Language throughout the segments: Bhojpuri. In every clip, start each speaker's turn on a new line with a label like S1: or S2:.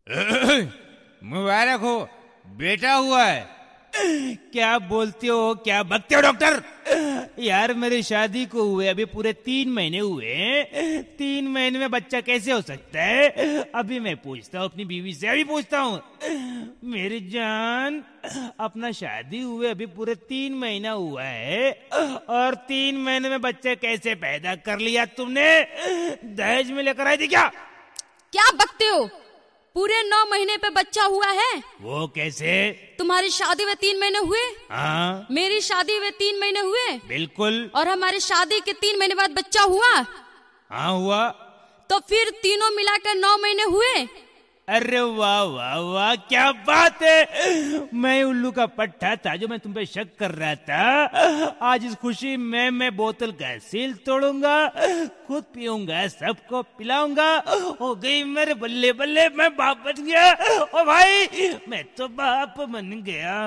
S1: मुबारक हो, बेटा हुआ है। क्या बोलते हो, क्या बकते हो डॉक्टर? यार मेरी शादी को हुए अभी पूरे 3 महीने हुए। 3 महीने में बच्चा कैसे हो सकता है? अभी मैं पूछता हूँ अपनी बीवी से, अभी पूछता हूँ। मेरी जान, अपना शादी हुए अभी पूरे 3 महीना हुआ है और 3 महीने में बच्चा कैसे पैदा कर लिया तुमने? दहेज में लेकर आई थी क्या?
S2: क्या बकते हो? पूरे 9 महीने पे बच्चा हुआ है।
S1: वो कैसे?
S2: तुम्हारी शादी में 3 महीने हुए।
S1: हाँ,
S2: मेरी शादी में 3 महीने हुए।
S1: बिल्कुल।
S2: और हमारी शादी के 3 महीने बाद बच्चा हुआ।
S1: हाँ हुआ।
S2: तो फिर तीनों मिलाकर 9 महीने हुए।
S1: अरे वाह वाह वाह, क्या बात है। मैं उल्लू का पट्टा था जो मैं तुम पे शक कर रहा था। आज इस खुशी में मैं बोतल का सील तोड़ूंगा, खुद पीऊंगा, सबको पिलाऊंगा। हो गई मेरे बल्ले बल्ले, मैं बाप बन गया। ओ भाई, मैं तो बाप बन गया।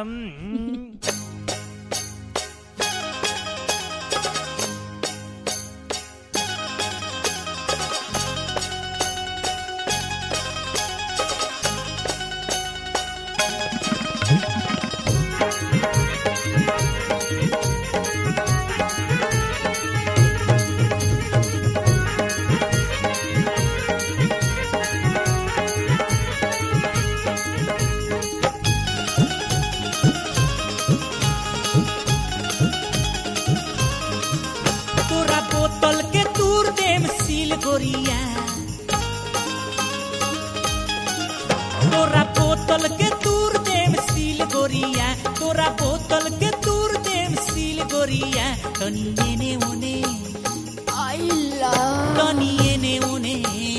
S3: तोरा बोतल के तूर देम सील गोरिया, तोरा बोतल के तूर देम सील गोरिया। तनी एने ओने
S2: आइला,
S3: तनी एने ओने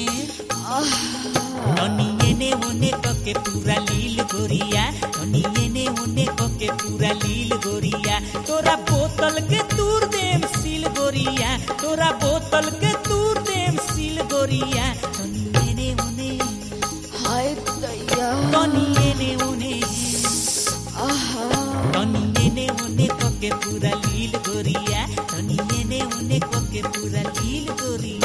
S3: तनी एने ओने कके पूरा लील गोरिया, तनी एने ओने कके पूरा लील गोरिया। तोरा बोतल के तूर देम सील गोरिया, तोरा बोतल के तूर देम सील गोरिया। तनी एने ओने
S2: हाय दैया,
S3: तनी एने ओने तनी एने ओने कके पूरा लील गोरिया, तनी एने ओने कके पूरा लील गोरिया।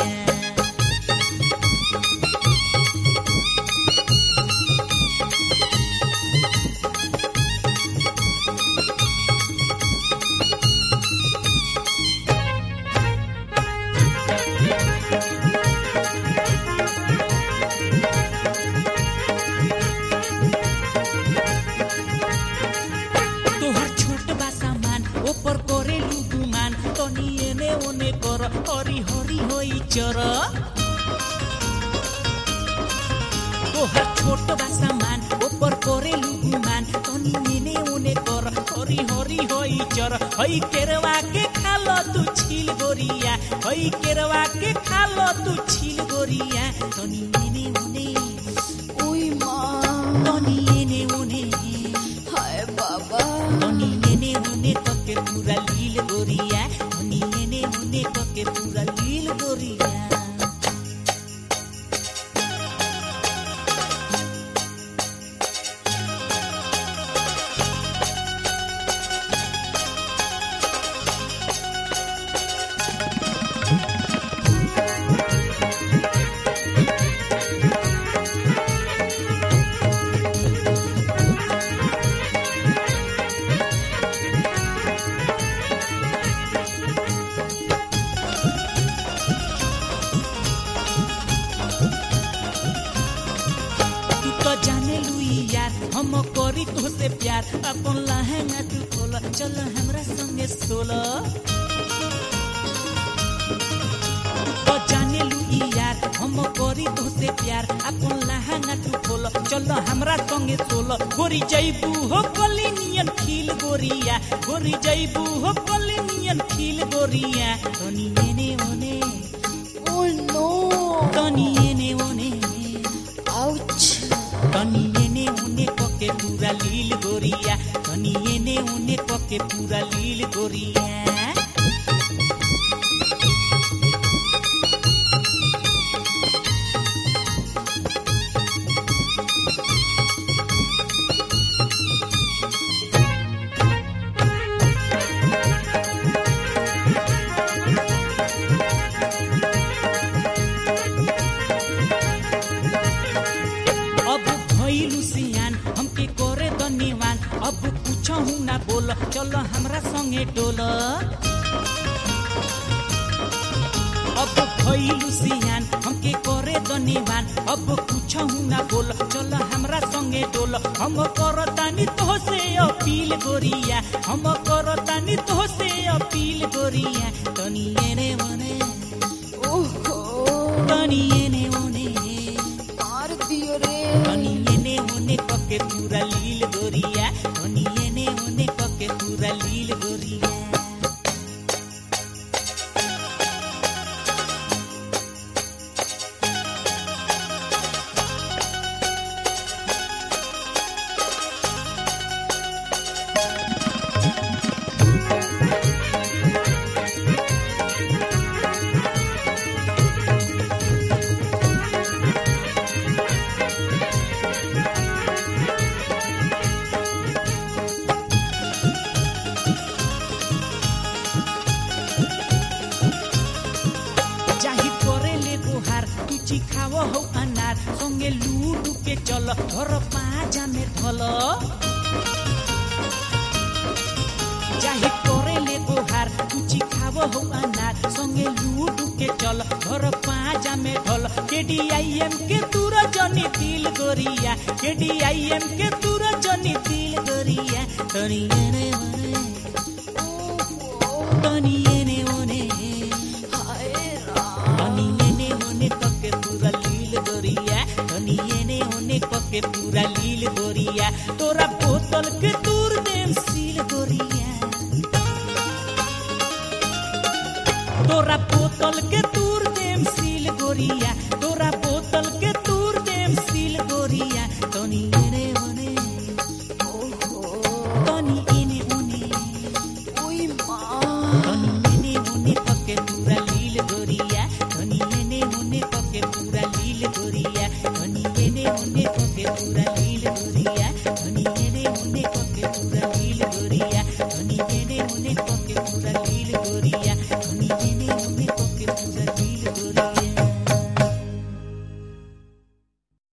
S3: हरी हरी होई चर तोहर छोट बा सामान ऊपर करे लुगुमान, तनी एने ओने कर हरी हरी होई चर। हई केरवा के खालो तू छील गोरिया, हई केरवा के खालो तू छील गोरिया। तनी एने ओने
S2: ओई माँ,
S3: तनी एने ओने
S2: हाय बाबा,
S3: तनी एने ओने कके पूरा लील गोरिया, तनी एने ओने कके पूरा लील गोरिया। हम करी तोसे प्यार, अपन लहंगा तू खोला, चल हमरा संगे सोला। तो जाने लू यार, हम करी तोसे प्यार, अपन लहंगा तू खोला, चल हमरा संगे सोला। गोरी जैबू हो कली नियन खिल गोरिया, गोरी जैबू हो कली नियन खिल गोरिया। तनी एने ओने
S2: ओ नो,
S3: तनी एने ओने
S2: आउच,
S3: तनी एने ओने कके पूरा लील गोरिया, तनी एने ओने कके पूरा लील गोरिया। अब करे धन्यवान अब कुछ हूँ ना बोल चलो हमरा संगे डोल अब भइलु सियान हमके करे धन्यवान अब कुछ हूँ ना बोल चलो हमरा संगे डोल हम करतानी तो से अपील गोरिया हम करतानी तो से अपील गोरिया तनी एने मने
S2: ओहो
S3: तनी एने ओने
S2: मार दियो रे
S3: तनी एने ओने कके पूरा लील गोरिया तनी एने ओने कके पूरा लील गोरिया खाओ हो अनार संगे लूडू के चल घर पाजा में धल चाहे करे ले गोहार कुची खाओ हो अनार संगे लूडू के चल घर पाजा में धल KDIM के दूर जनी दिल गोरिया KDIM के दूर जनी दिल गोरिया तनी एने ओने तनी एने ओने
S2: हाय राम
S3: तनी एने ओने कके पूरा लील गोरिया तनी एने ओने कके पूरा लील गोरिया तोरा बोतल के दूर देम सील गोरिया तोरा बोतल के दूर देम सील गोरिया तोरा बोतल के दूर देम सील गोरिया तनी एने ओने
S2: ओहो
S3: तनी एने ओने
S2: ओई माँ
S3: तनी एने ओने कके पूरा लील गोरिया तनी एने ओने कके पूरा लील गोरिया तनी एने ओने कके पूरा लील गोरिया तनी एने ओने कके पूरा लील गोरिया तनी एने ओने कके पूरा लील गोरिया